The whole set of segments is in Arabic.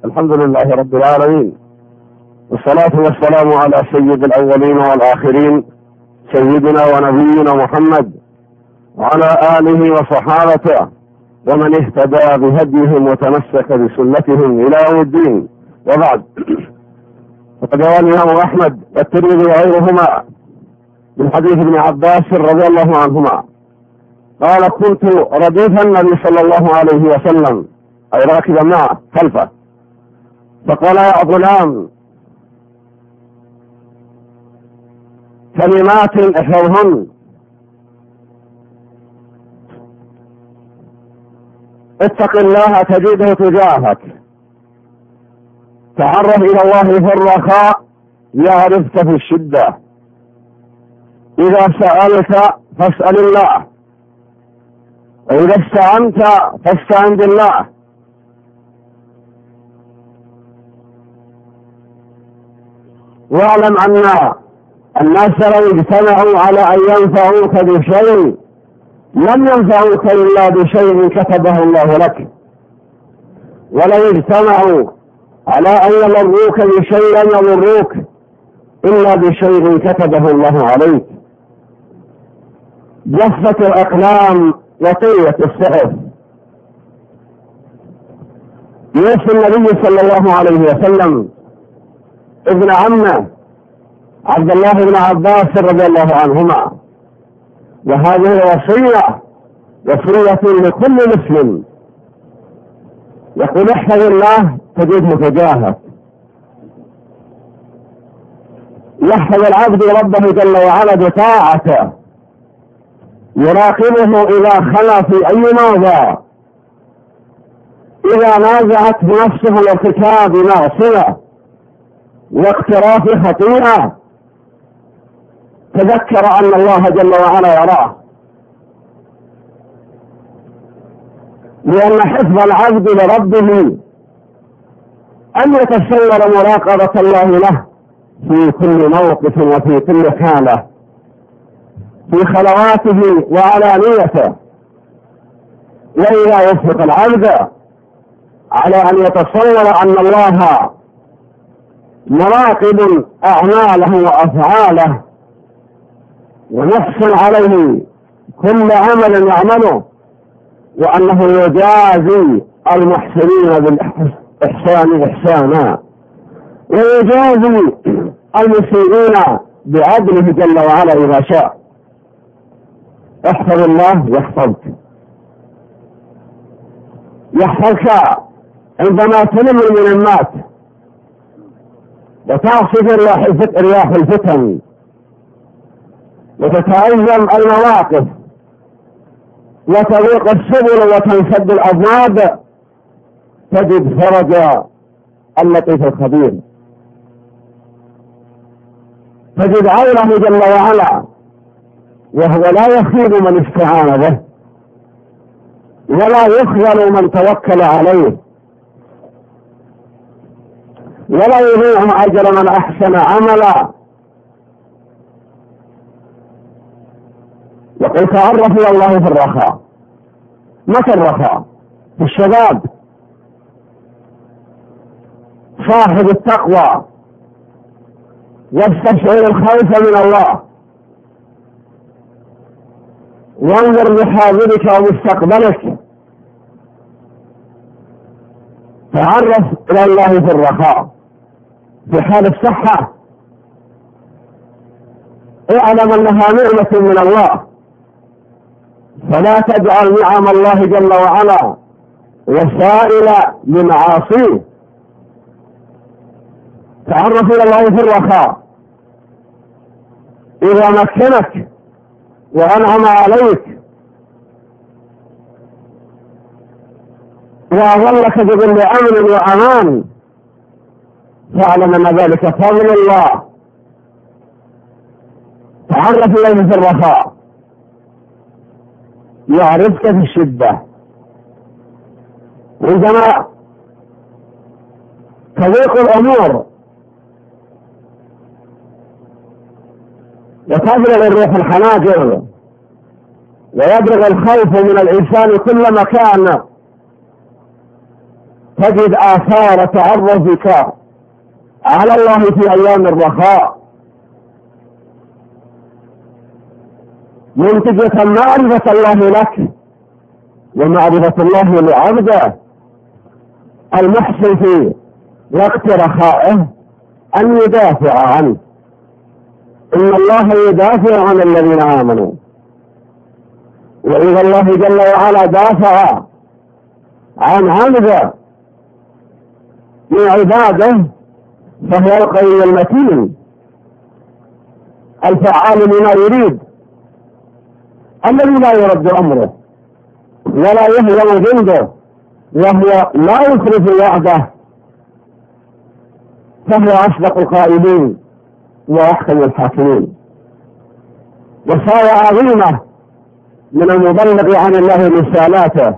الحمد لله رب العالمين، والصلاة والسلام على سيد الأولين والآخرين سيدنا ونبينا محمد وعلى آله وصحابته ومن اهتدى بهديهم وتمسك بسنتهم إلى يوم الدين. وبعد، فقد روى الإمام أحمد والترمذي وغيرهما من حديث ابن عباس رضي الله عنهما قال: كنت رديف النبي صلى الله عليه وسلم، أي راكبا معه خلفه، فقال: يا غلام، كلمات احفظهن: اتق الله تجده تجاهك، تعرف إلى الله في الرخاء يعرفك في الشدة، إذا سألت فاسأل الله، وإذا استعنت فاستعن بالله، واعلم أن الناس لو اجتمعوا على أن ينفعوك بشيء لم ينفعوك إلا بشيء كتبه الله لك، ولو اجتمعوا على أن يضروك بشيء لم يضروك إلا بشيء كتبه الله عليك. جفت الأقلام وطيت السحف. يوصي النبي صلى الله عليه وسلم ابن عمه عبد الله بن عباس رضي الله عنهما، وهذه وصية لكل مسلم، يقول: احفظ الله تجده تجاهك. يحفظ العبد ربه جل وعلا بطاعته، يراقبه إذا خلا في أي موضع، إذا نازعته نفسه لارتكاب معصية واقتراف خطيئة تذكر أن الله جل وعلا يراه، لأن حفظ العبد لربه أن يتصور مراقبة الله له في كل موقف وفي كل حالة، في خلواته وعلانيته. وإذا وفق العبد على أن يتصور أن الله مراقب أعماله وأفعاله ويحسن عليه كل عمل يعمله، وأنه يجازي المحسنين بالإحسان إحسانا، ويجازي المسيئين بعدله جل وعلا إذا شاء. احفظ الله يحفظك عندما تلم المنمات وتعصف رياح الفتن وتتأزم المواقف وتضيق السبل وتنسد الأبواب، تجد فرج اللطيف الخبير، تجد عونه جل وعلا، وهو لا يخيب من استعان به ولا يخذل من توكل عليه، ولا يضيع أجر من أحسن عملا. يقول: تعرف إلى الله في الرخاء. متى الرخاء؟ في الشباب، صاحب التقوى يستشعر الخوف من الله، وانظر لحاضرك ومستقبلك. تعرف إلى الله في الرخاء، في حال الصحة اعلم أنها نعمة من الله، فلا تجعل نعم الله جل وعلا وسائل لمعاصيه. تعرف إلى الله في الرخاء إذا مكنك وأنعم عليك وأظلك بظل أمن وأمان، فاعلم أن ذلك فضل الله. تعرف إليه في الرخاء يعرفك في الشدة. عندما تضيق الأمور وتبلغ الروح الحناجر ويبلغ الخوف من الإنسان كل مكان، تجد آثار تعرفك على الله في أيام الرخاء منتجة معرفة الله لك ومعرفة الله لعبده المحسن في وقت رخائه أن يدافع عنه. إن الله يدافع عن الذين آمنوا، وإذا الله جل وعلا دافع عن عبده من عباده فهو القوي المتين الفعال لما يريد الذي لا يرد أمره ولا يهزم جنده وهو لا يخلف وعده، فهو أصدق القائلين وأحكم الحاكمين. وصايا عظيمة من المبلغ عن الله رسالاته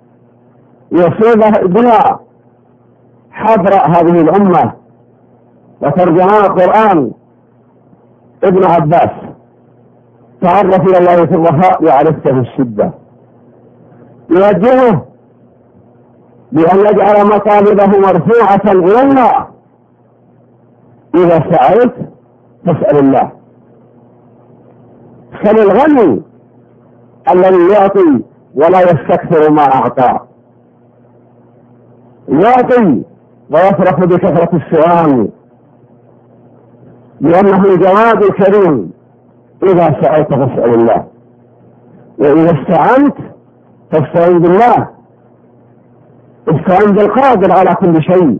يصيب بها حبر هذه الأمة وترجمان القرآن ابن عباس: تعرف إلى الله في الرخاء وعرفته في الشدة. يوجهه بأن يجعل مطالبه مرفوعة إلى الله. إذا سألت فاسأل الله. سل الغني الذي يعطي ولا يستكثر ما أعطى، يعطي ويفرح بكثرة السؤال لأنه الجواد الكريم. إذا سألت فاسأل الله، وإذا استعنت فاستعن بالله. استعن بالقادر على كل شيء.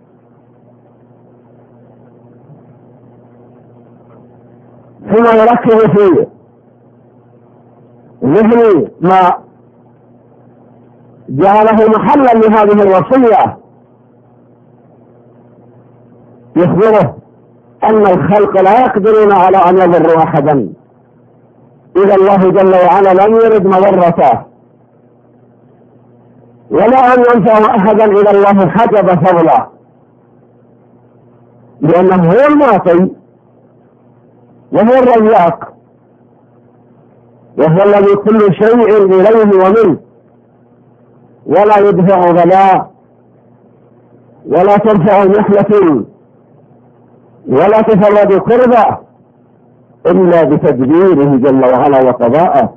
ثم يركز في ذهن ما جعله محلا لهذه الوصية، يخبره أن الخلق لا يقدرون على أن يضروا أحدا إذا الله جل وعلا لم يرد مضرته، ولا أن ينفع أحدا إذا الله حجب فضله، لأنه هو المعطي وهو الرزاق وهو الذي كل شيء إليه ومنه، ولا يدفع بلاء ولا ترفع نحلة ولا تفرد كربة إلا بتدبيره جل وعلا وقضاءه.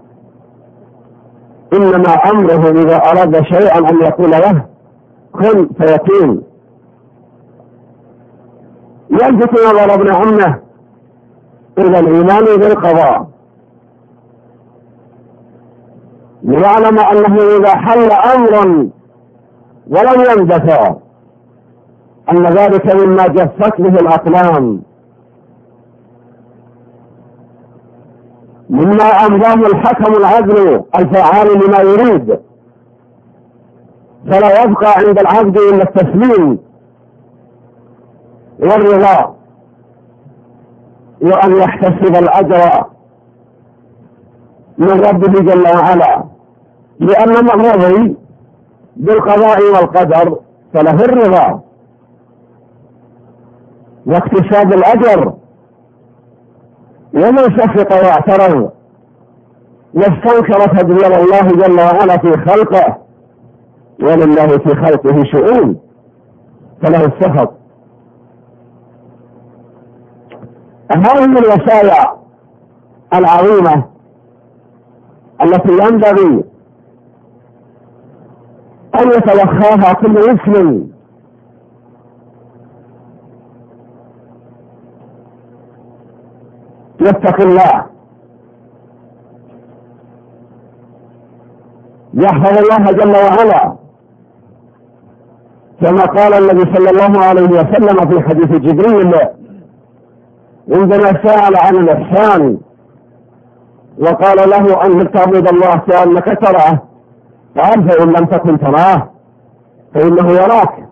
إنما أمره إذا أراد شيئا أن يقول له كن فيكون. يلفت نظر ابن عمه إلى الإيمان بالقضاء ليعلم أنه إذا حل أمر ولم يندفع أن ذلك مما جفت به الأقلام، مما أمضاه الحكم العدل الفعال لما يريد، فلا يبقى عند العبد إلا التسليم والرضا وأن يحتسب الأجر من ربه جل وعلا، لأن من رضي بالقضاء والقدر فله الرضا واكتساب الأجر. ومن سخط واعترض واستنكر تدبير الله جل وعلا في خلقه، ولله في خلقه شؤون، فله السخط. هذه الوصايا العظيمة التي ينبغي أن يتوخاها كل مسلم يتقي الله، يحفظ الله جل وعلا، كما قال النبي صلى الله عليه وسلم في حديث جبريل عندما سأل عن الإحسان وقال له أن تعبد الله كأنك تراه، قال فإن لم تكن تراه فإنه يراك،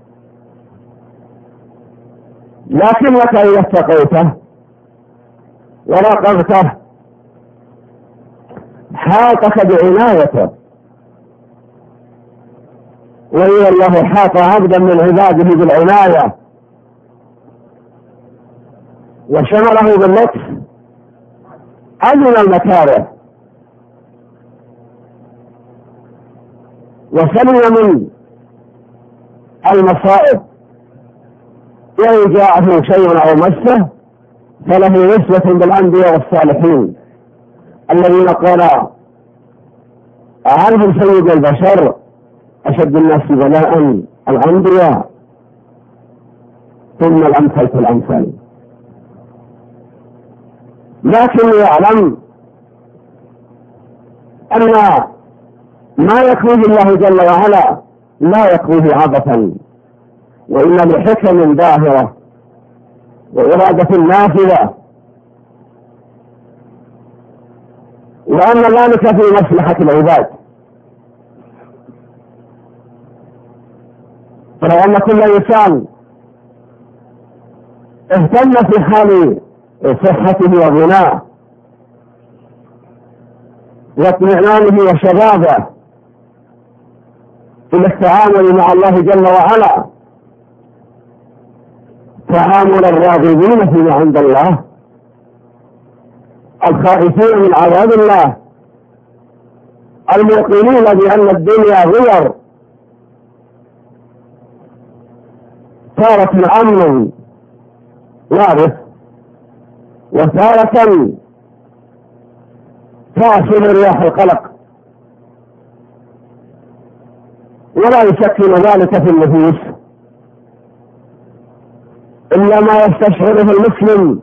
لكنك إذا اتقيته وراقبته حاطك بعنايته. وإذا الله حاط عبدا من عباده بالعناية وشمله باللطف أمن المكاره وسلم من المصائب، وإن جاءه شيء أو مسه فله نسبة بالأنبياء والصالحين الذين قال عنهم سيد البشر أشد الناس بلاء الأنبياء ثم الأمثل فالأمثل. لكن يعلم أن ما يكفيه الله جل وعلا لا يكفيه عبثا، وإن لحكم باهرة وإرادة نافذة، وأن ذلك في مصلحة العباد. فلو أن كل إنسان اهتم في حال صحته وغناه واطمئنانه وشبابه إلى التعامل مع الله جل وعلا تعامل الراغبين فيما عند الله الخائفين من عذاب الله الموقنين بأن الدنيا غير، تارة أمن وارث وتارة تأخذ رياح القلق، ولا يسكن ذلك في النفوس إلا ما يستشعره المسلم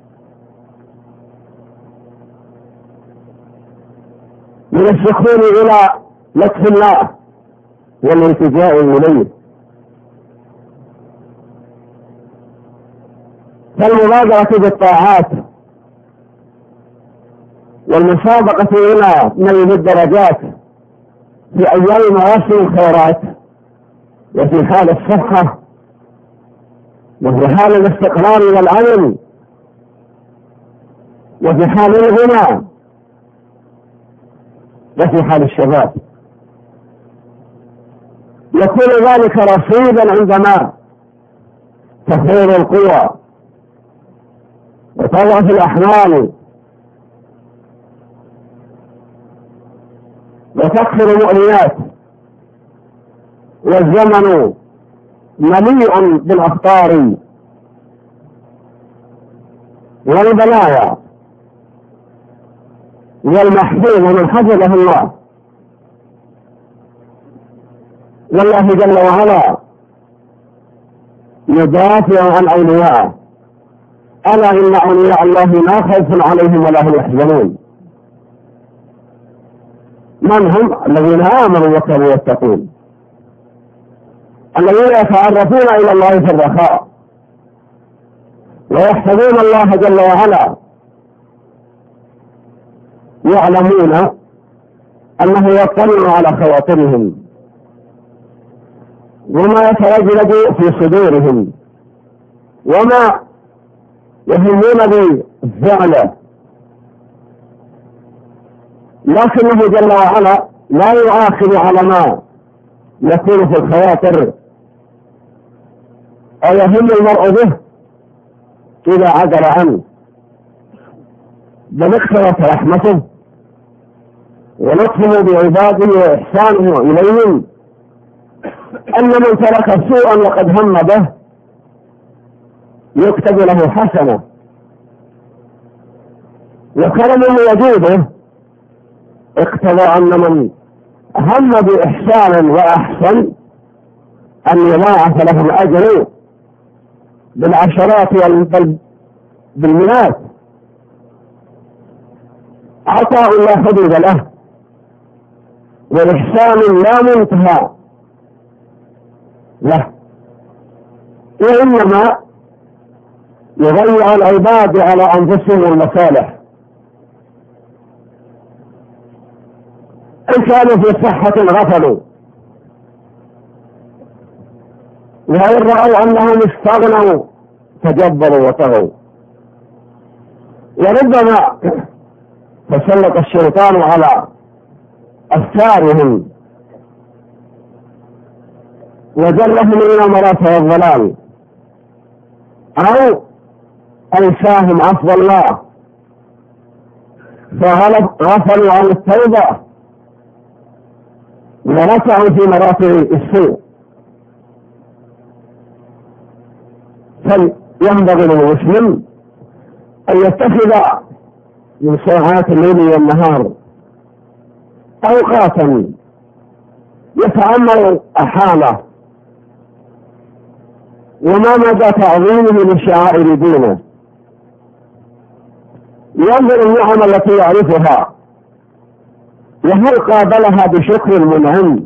من السخون إلى لطف الله والالتجاء إليه. فالمبادرة بالطاعات والمسابقة إلى نيل الدرجات في أيام مواسم الخيرات وفي حال الصحة وفي حال الاستقرار والأمن وفي حال الغنى وفي حال الشباب، يكون ذلك رصيدا عندما تخير القوى وتضعف الأحمال وتكثر المؤلمات والزمن مليء بالأخطار والبلايا والمحفوظ من حفظه الله، والله جل وعلا يدافع عن أوليائه. ألا إن أولياء الله لا خوف عليهم ولا هم يحزنون. من هم؟ الذين آمنوا وكانوا يتقون، الذين يتعرفون إلى الله في الرخاء ويحفظون الله جل وعلا، يعلمون أنه يطلع على خواطرهم وما يتردد في صدورهم وما يهمون بفعله، لكنه جل وعلا لا يؤاخذ على ما يكون في الخواطر أو يهم المرء به إذا عدل عنه، بل اقترت رحمته ولطفه بعباده وإحسانه إليهم أن من ترك سوءا وقد هم به يكتب له حسنة، وكرمه وجوده اقتضى أن من هم بإحسان وأحسن أن يضاعف له الأجر بالعشرات بالمئات. عطاء لا حدود له والإحسان لا منتهى له، وإنما يضيع العباد على أنفسهم المصالح. إن كانوا في صحة غفلوا، وإن رأوا أنهم استغنوا تجبروا وطغوا، وربما تسلط الشيطان على أفكارهم وجرهم إلى المراتب والضلال، أو أنساهم عفو الله فغفلوا عن التوبة وركعوا في مراتب السوء. فينبغي للمسلم أن يتخذ من ساعات الليل والنهار أوقاتا يتأمل حاله وما مدى تعظيمه لشعائر دينه، ينظر النعم التي يعرفها وهل قابلها بشكر المنعم،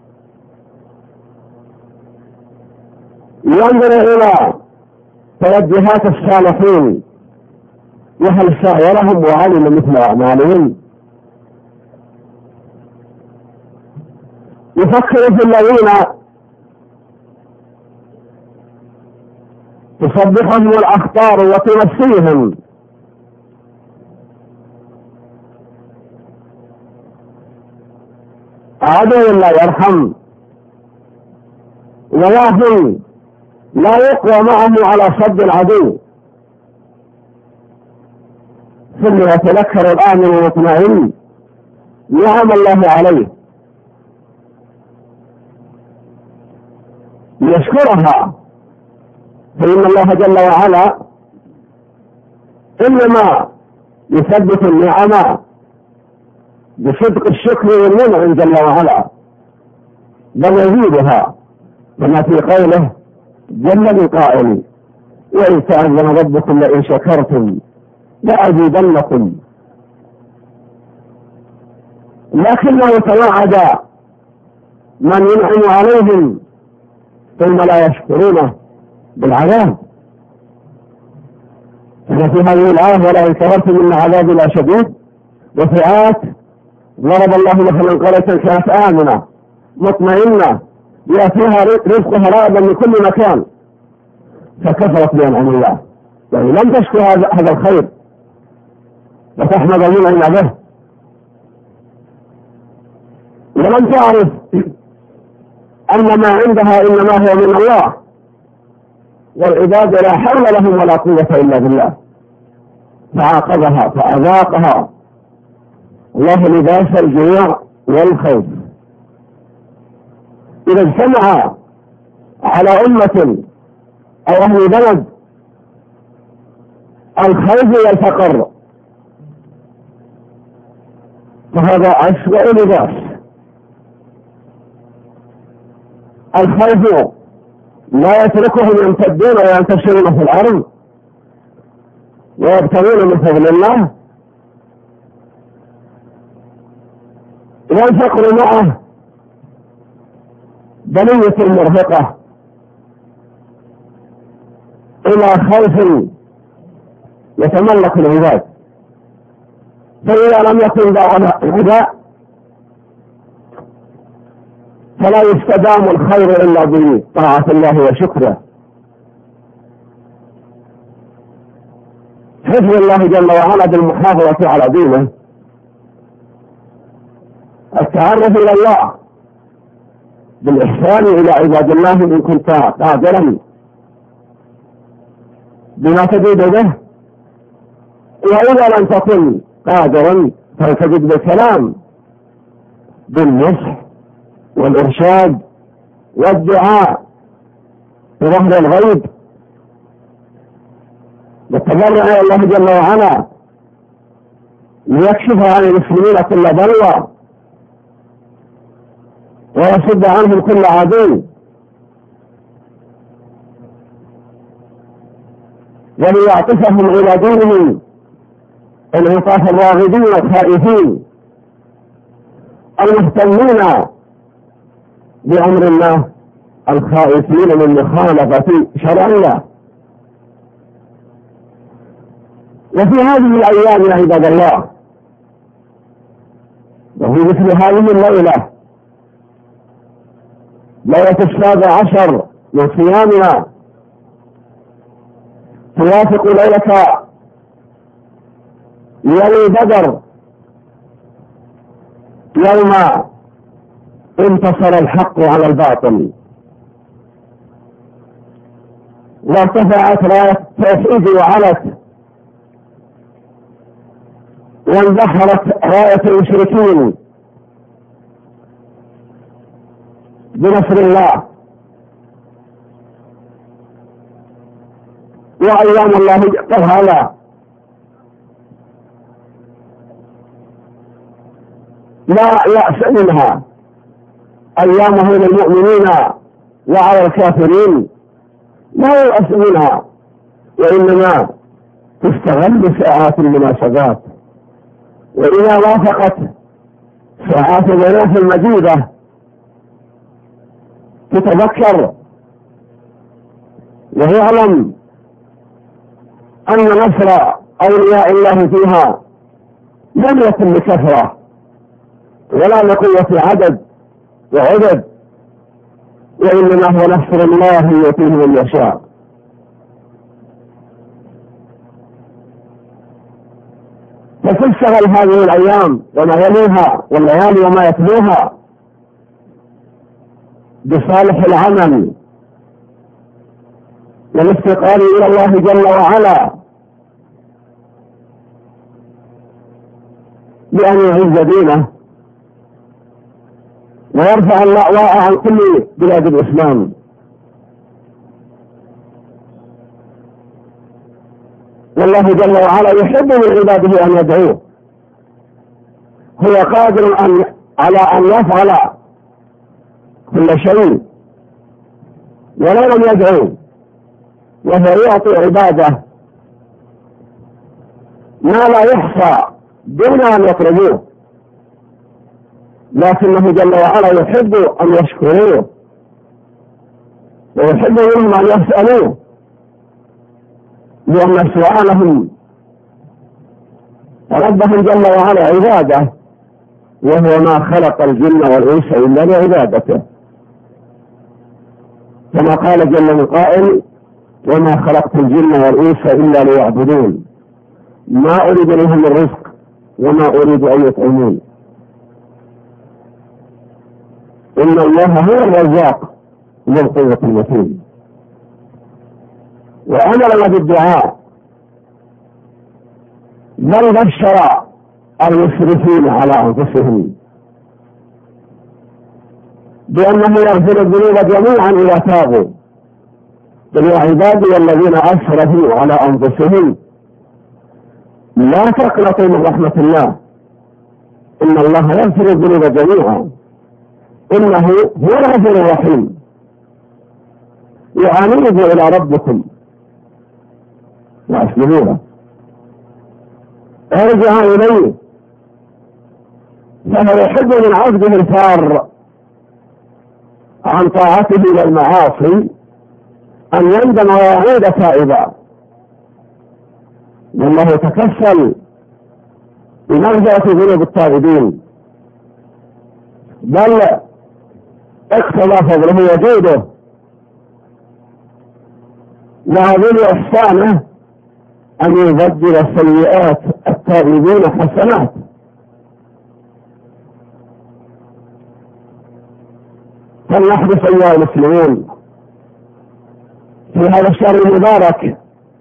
ينظر إلى توجهات الصالحين وهل سايرهم وعلم مثل أعمالهم، يفكر في الذين تصبحهم الأخطار وتنسيهم، عدو لا يرحم وواهن لا يقوى معه على صد العدو، ثم يتذكر الآمن المطمئن نعم الله عليه ليشكرها، فإن الله جل وعلا إنما يثبت النعم بصدق الشكر والمنعم جل وعلا، بل يزيدها كما في قوله جل من قائل وإن تأذن ربكم لئن شكرتم لأزيدنكم، لكنه توعد من ينعم عليهم ثم لا يشكرونه بالعذاب. ففي هذه الآية ولئن كفرتم إن عذابي لشديد، وفي آيات ضرب الله مثلا قرية كانت آمنة مطمئنة يأتيها رزقها رغدا من كل مكان فكفرت بأنعم الله، يعني لم تشكر هذا الخير وتحمد المنعم به، ولم تعرف أن ما عندها إنما هو من الله، والعباد لا حول لهم ولا قوة إلا بالله، فعاقبها فأذاقها الله لباس الجوع والخوف. إذا اجتمع على أمة أو أهل بلد الخوف والفقر فهذا أسوأ لباس. الخوف لا يتركهم يمتدون وينتشرون في الأرض ويبتغون من فضل الله، والفقر معه بلية مرهقة إلى خوف يتملك العباد، فإذا لم يكن عداء فلا يستدام الخير إلا بطاعة الله وشكره. حفظ الله جل وعلا بالمحافظة على دينه، التعرف إلى الله بالإحسان إلى عباد الله إن كنت قادرا بما تجد به، وإذا لم تكن قادرا فلتجد بالكلام بالنصح والإرشاد والدعاء بظهر الغيب والتضرع إلى الله جل وعلا ليكشف عن المسلمين كل بلوى ويصد عنهم كل عدو، وليعطفهم إلى دينهم انعطاف الراغبين الخائفين المهتمين بأمر الله الخائفين من مخالفة شرع الله. وفي هذه الأيام يا عباد الله وفي مثل هذه الليلة ليلة 17 من صيامنا توافق ليلة يوم بدر يوم انتصر الحق على الباطل وارتفعت راية التوحيد وعلت واندحرت راية المشركين بنصر الله. وأيام الله قال هذا لا يأس منها، أيامه للمؤمنين وعلى الكافرين لا يأس منها، وإنما تستغل ساعات المناسبات، وإذا وافقت ساعات الظروف المجيدة تتذكر ويعلم أن نصر أولياء الله فيها لم يكن بكثرة ولا لقوة عدد وعدد، وإنما هو نصر الله يؤتيه من يشاء. فتشتغل هذه الأيام وما يليها والليالي وما يتلوها بصالح العمل والافتقار إلى الله جل وعلا، بأن يعز دينه ويرفع الأعواء عن كل بلاد الإسلام. والله جل وعلا يحب من عباده أن يدعوه، هو قادر على أن يفعل كل شيء ولو لم يدعو، وهو يعطي عباده ما لا يحصى دون أن يطلبوه، لكنه جل وعلا يحب أن يشكروه ويحب منهم أن يسألوه، لأن سؤالهم ربهم جل وعلا عباده، وهو ما خلق الجن والإنس إلا لعبادته، كما قال جل من قائل: وما خلقت الجن والإنس إلا ليعبدون ما أريد منهم من رزق وما أريد أن يطعمون إن الله هو الرزاق ذو القوة المتين. وأمرنا بالدعاء، بل بشر المسرفين على أنفسهم بأنه يغفر الذنوب جميعا إذا تابوا، بل يا عبادي الذين أسرفوا على أنفسهم لا تقنطوا من رحمة الله إن الله يغفر الذنوب جميعا إنه هو الغفور الرحيم. وأنيبوا إلى ربكم وأسلموه، ارجع إليه، فهو يحب من عبده الفار عن طاعته إلى المعاصي أن يندم ويعود تائبا، والله يتكفل بمغفرة ذنوب التائبين، بل اقتضى فضله وجوده وعظيم إحسانه أن يبدل سيئات التائبين حسنات. فلنحرص أيها المسلمون في هذا الشهر المبارك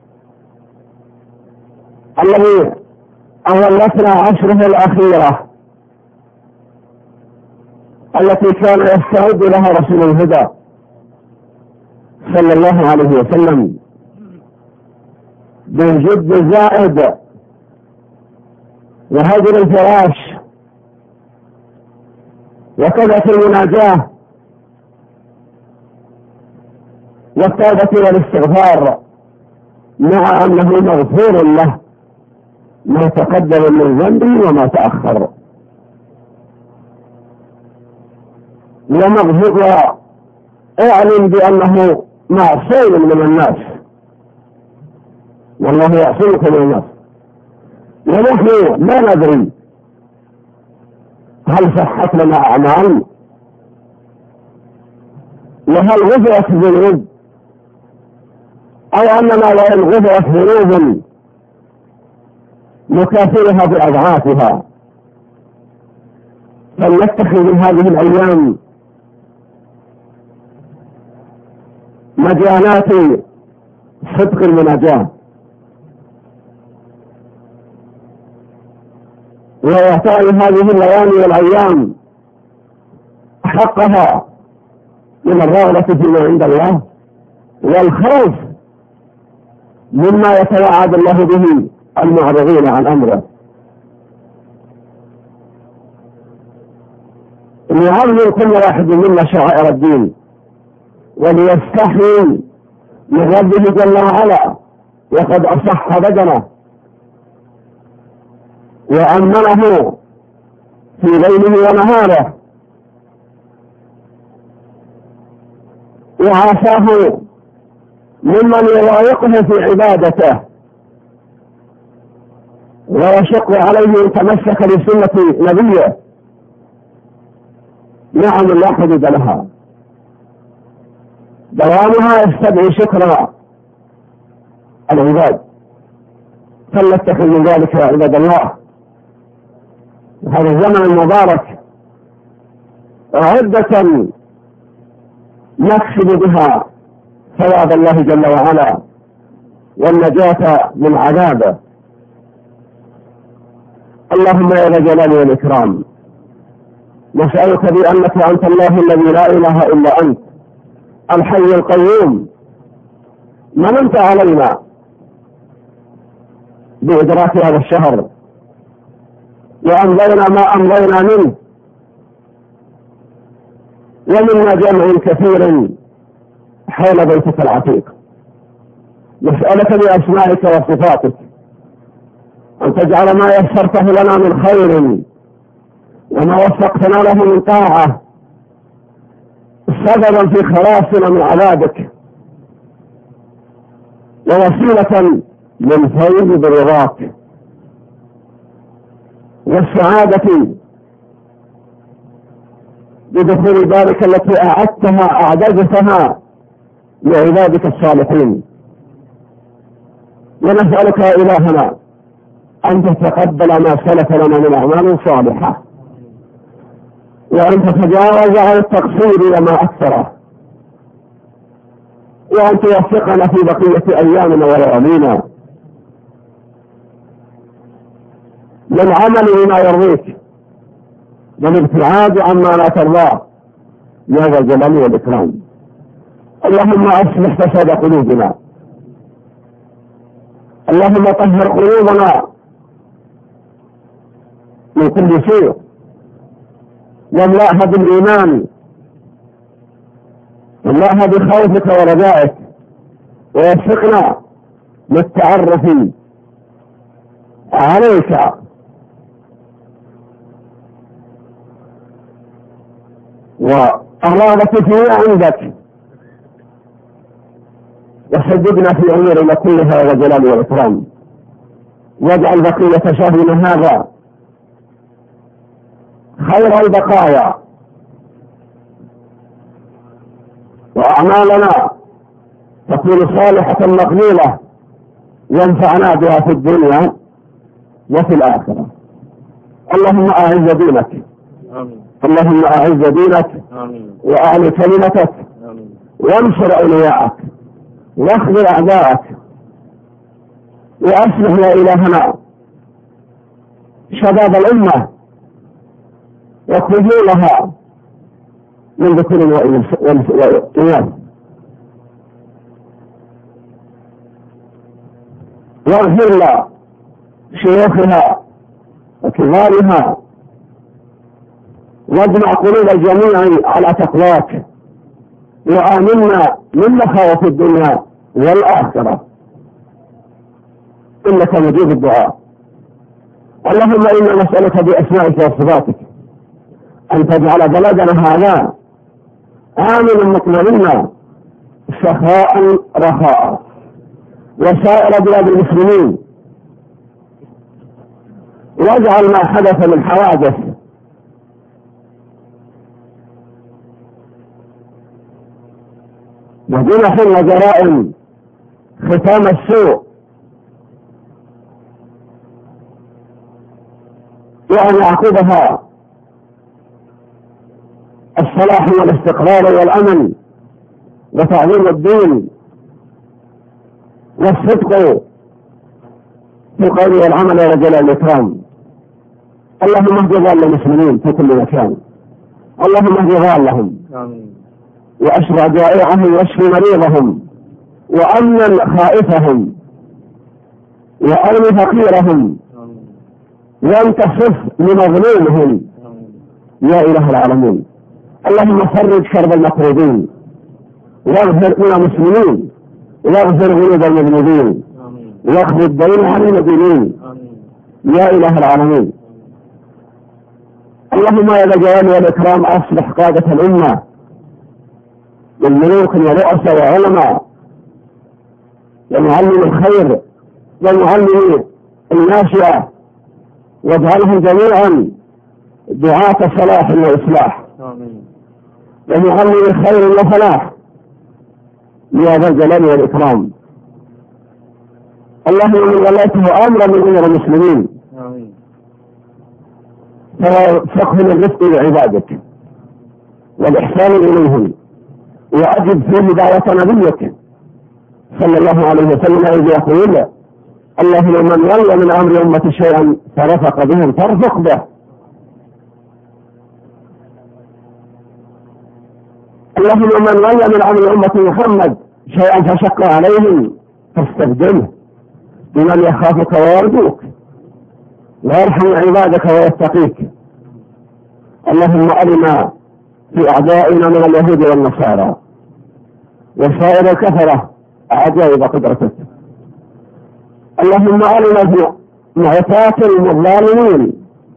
الذي أولتنا عشره الأخيرة التي كان يستعد لها رسول الهدى صلى الله عليه وسلم بالجد زائد وهجر الفراش وكذا المناجاة والتوبة والاستغفار، مع أنه مغفور له ما تقدم من ذنبه وما تأخر، ومغفور اعلم بأنه معصوم من الناس، والله يعصمك من الناس. ونحن لا ندري هل صحت لنا أعمال وهل غفرت ذنوب، أو أننا لئن غفرت ذنوب نكافرها بأضعافها. فلنتخذ من هذه الأيام مجالات صدق المناجاة، وإعطاء هذه الليالي والأيام حقها من الرغبة فيما عند الله والخوف مما يتوعد الله به المعرضين عن أمره. ليعلم كل واحد منا شعائر الدين وليستحي من ربه جل وعلا، وقد أصح بدنه وأمنه في ليله ونهاره وعافاه ممن يضايقه في عبادته ويشق عليه ان تمسك بسنة نبيه. نعم لا حدود لها، دوامها يستدعي شكر العباد، فلنتخذ من ذلك يا عباد الله هذا الزمن المبارك عدة نكسب بها ثواب الله جل وعلا والنجاة من عذابه. اللهم يا ذا الجلال والإكرام نسألك بأنك أنت الله الذي لا إله إلا أنت الحي القيوم، مننت علينا بإدراك هذا الشهر وأمضينا ما أمضينا منه، ومنا جمع كثير حول بيتك العتيق. نسألك بأسمائك وصفاتك أن تجعل ما يسرته لنا من خير وما وفقتنا له من طاعة سببا في خلاصنا من عذابك ووسيلة للفوز برضاك والسعادة بدخول دارك التي أعددتها لعبادك الصالحين. ونسألك يا إلهنا أن تتقبل ما سلف لنا من أعمال صالحة، وأن تتجاوز عن التقصير وما أكثره، وأن توفقنا في بقية أيامنا وليالينا للعمل بما يرضيك والابتعاد عما لا ترضاه يا ذا الجلال والإكرام. اللهم أصلح فساد قلوبنا، اللهم طهر قلوبنا من كل سوء واملأها بالإيمان، واملأها بخوفك ورجائك، ووفقنا للتعرف عليك والرغبة فيما عندك، وسددنا في أمورنا كلها يا الجلال والإكرام، واجعل بقية شهرنا هذا خير البقايا، وأعمالنا تكون صالحة مقبولة ينفعنا بها في الدنيا وفي الآخرة. اللهم أعز دينك، اللهم أعز دينك وأعلي كلمتك وانصر أولياءك واخذل أعداءك، وأصلح يا إلهنا شباب الأمة وكفولها من ذكر وإناث، واغفر لشيوخها وكبارها، واجمع قلوب الجميع على تقواك، وآمنا من مخاوف الدنيا والآخرة، إنك مجيب الدعاء. اللهم إنا نسألك بأسمائك وصفاتك أن تجعل بلدنا هذا آمنا مطمئنا سخاء رخاء، وسائر بلاد المسلمين، واجعل ما حدث من حوادث وجنح وجرائم ختام السوء، وأن يعقبها الصلاح والاستقرار والأمن وتعظيم الدين والصدق في القول والعمل يا رجال الإكرام. اللهم اهد ضال المسلمين في كل مكان، اللهم اهد ضالهم وأشرع جائعهم واشف مريضهم وأمن خائفهم وأغن فقيرهم وانتصف لمظلومهم يا إله العالمين. اللهم فرج كرب المكروبين واغفر لنا المسلمين واغفر ذنوب المذنبين واخفض الدين عن المدينين يا إله العالمين. اللهم يا ذا الجلال والإكرام أصلح قادة الأمة من ملوك ورؤساء وعلماء ومعلم الخير ومعلم الناشئة، واجعلهم جميعا دعاة صلاح وإصلاح ومعلم خير وفلاح يا ذا الجلال والإكرام. اللهم من وليته أمرا من أمور المسلمين فوفقهم الرزق لعبادك والإحسان إليهم، وأجب فيه دعوة نبيك صلى الله عليه وسلم إذ يقول اللهم من ولي من أمر أمة شيئا فرفق بهم فارفق به. اللهم من ولي من أمر أمة محمد شيئا فشق عليهم فاستبدله بمن يخافك ويرجوك ويرحم عبادك ويتقيك. اللهم أرنا في أعدائنا من اليهود والنصارى وسائر الكفرة عجائب قدرتك. اللهم أرنا في معتاة الظالمين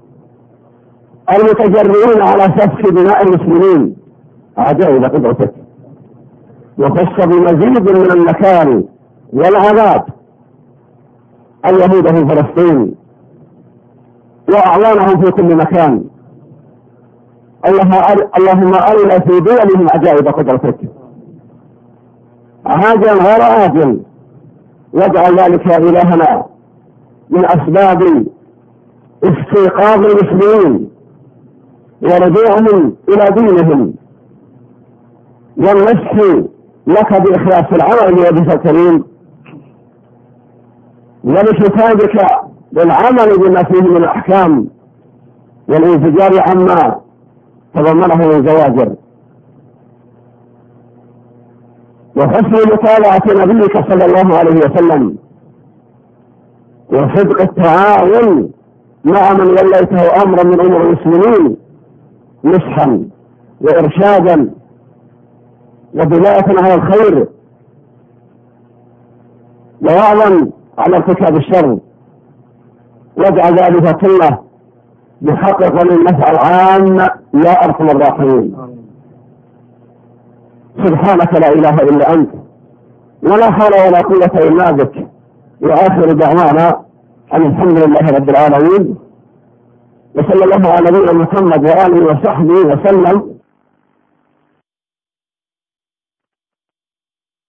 المتجرئين على سفك دماء المسلمين عجائب قدرتك، وخص بمزيد من النكال والعذاب اليهود في فلسطين وأعوانهم في كل مكان. اللهم أرنا في دولهم عجائب قدرتك عاجلا غير آجل، واجعل ذلك يا إلهنا من أسباب استيقاظ المسلمين ورجوعهم إلى دينهم والنصح لك بإخلاص العمل بوجهك الكريم ولشفاعتك بالعمل بما فيه من الأحكام والانفجار عما تضمنه من زواجر، وحسن متابعة نبيك صلى الله عليه وسلم وصدق التعاون مع من وليته أمرا من أمور المسلمين نصحا وإرشادا ودلاله على الخير ووعظا على ارتكاب الشر، واجعل ذلك كله محققا للنفع العام يا أرحم الراحمين. سبحانك لا إله إلا أنت ولا حول ولا قوة إلا بك، وآخر دعوانا أن الحمد لله رب العالمين، وصلى الله على نبينا محمد وآله وصحبه وسلم.